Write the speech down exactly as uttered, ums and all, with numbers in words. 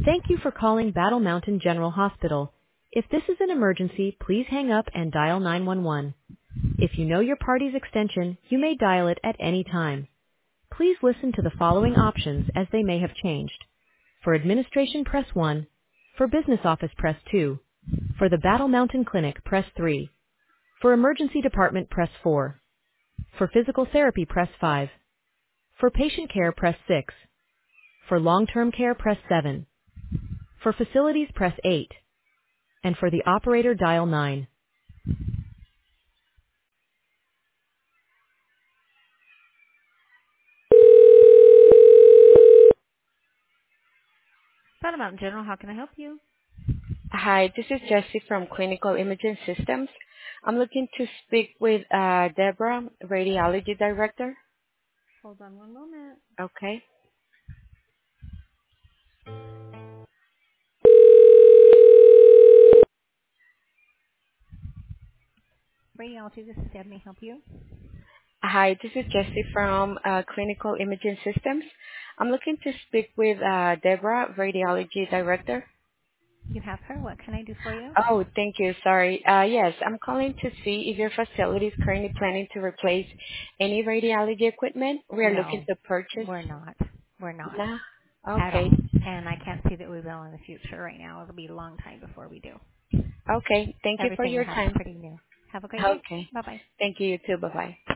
Thank you for calling Battle Mountain General Hospital. If this is an emergency, please hang up and dial nine one one. If you know your party's extension, you may dial it at any time. Please listen to the following options as they may have changed. For administration, press one. For business office, press two. For the Battle Mountain Clinic, press three. For emergency department, press four. For physical therapy, press five. For patient care, press six. For long-term care, press seven. For facilities, press eight. And for the operator, dial nine. Battle Mountain General, how can I help you? Hi, this is Jessie from Clinical Imaging Systems. I'm looking to speak with uh, Deborah, Radiology Director. Hold on one moment. Okay. Radiology, this is Deb. May I help you? Hi, this is Jessie from uh, Clinical Imaging Systems. I'm looking to speak with uh, Deborah, Radiology Director. You have her. What can I do for you? Oh, thank you. Sorry. Uh, yes, I'm calling to see if your facility is currently planning to replace any radiology equipment. We are looking No, to purchase. we're not. We're not No? at Okay. all. And I can't see that we will in the future right now. It'll be a long time before we do. Okay. Thank you for Everything we your have is time. pretty new. Have a great day. Okay. Bye-bye. Thank you. You too. Bye-bye.